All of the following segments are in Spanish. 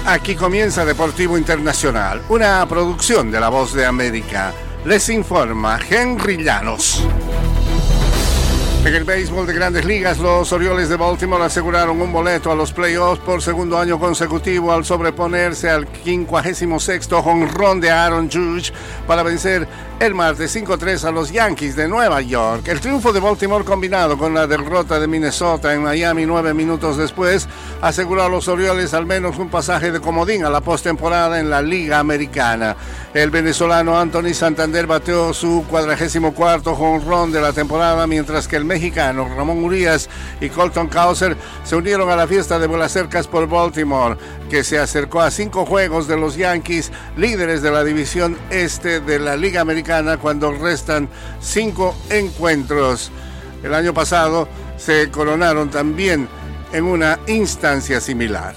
Aquí comienza Deportivo Internacional, una producción de La Voz de América. Les informa Henry Llanos. En el béisbol de Grandes Ligas, los Orioles de Baltimore aseguraron un boleto a los playoffs por segundo año consecutivo al sobreponerse al 56º jonrón de Aaron Judge para vencer el martes 5-3 a los Yankees de Nueva York. El triunfo de Baltimore, combinado con la derrota de Minnesota en Miami 9 minutos después, aseguró a los Orioles al menos un pasaje de comodín a la postemporada en la Liga Americana. El venezolano Anthony Santander bateó su 44º jonrón de la temporada, mientras que el mexicano Ramón Urias y Colton Cowser se unieron a la fiesta de vuelacercas por Baltimore, que se acercó a 5 juegos de los Yankees, líderes de la división este de la Liga Americana, cuando restan 5 encuentros. El año pasado se coronaron también en una instancia similar.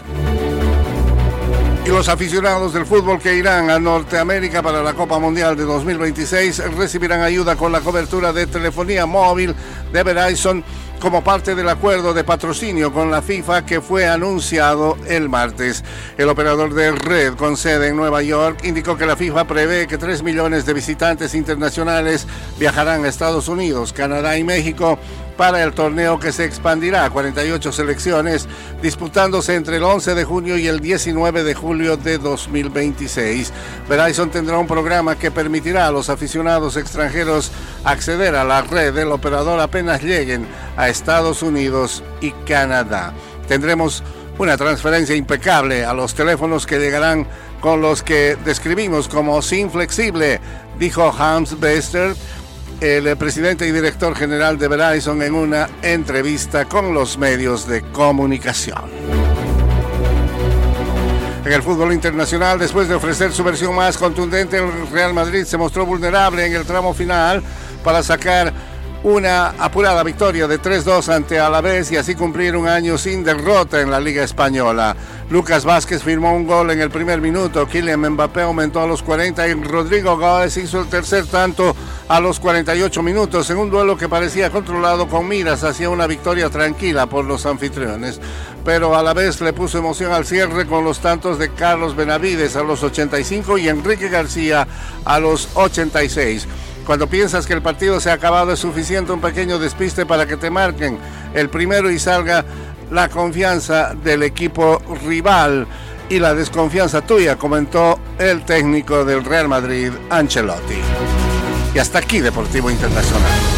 Y los aficionados del fútbol que irán a Norteamérica para la Copa Mundial de 2026 recibirán ayuda con la cobertura de telefonía móvil de Verizon como parte del acuerdo de patrocinio con la FIFA que fue anunciado el martes. El operador de red con sede en Nueva York indicó que la FIFA prevé que 3 millones de visitantes internacionales viajarán a Estados Unidos, Canadá y México para el torneo, que se expandirá a 48 selecciones, disputándose entre el 11 de junio y el 19 de julio de 2026. Verizon tendrá un programa que permitirá a los aficionados extranjeros acceder a la red del operador apenas lleguen a Estados Unidos y Canadá. Tendremos una transferencia impecable a los teléfonos que llegarán con los que describimos como SIM flexible, dijo Hans Bester, el presidente y director general de Verizon, en una entrevista con los medios de comunicación. En el fútbol internacional, después de ofrecer su versión más contundente, el Real Madrid se mostró vulnerable en el tramo final para sacar una apurada victoria de 3-2 ante Alavés y así cumplir un año sin derrota en la Liga Española. Lucas Vázquez firmó un gol en el primer minuto, Kylian Mbappé aumentó a los 40 y Rodrigo Góez hizo el tercer tanto a los 48 minutos, en un duelo que parecía controlado con miras hacia una victoria tranquila por los anfitriones. Pero a la vez le puso emoción al cierre con los tantos de Carlos Benavides a los 85 y Enrique García a los 86. Cuando piensas que el partido se ha acabado, es suficiente un pequeño despiste para que te marquen el primero y salga la confianza del equipo rival y la desconfianza tuya, comentó el técnico del Real Madrid, Ancelotti. Y hasta aquí Deportivo Internacional.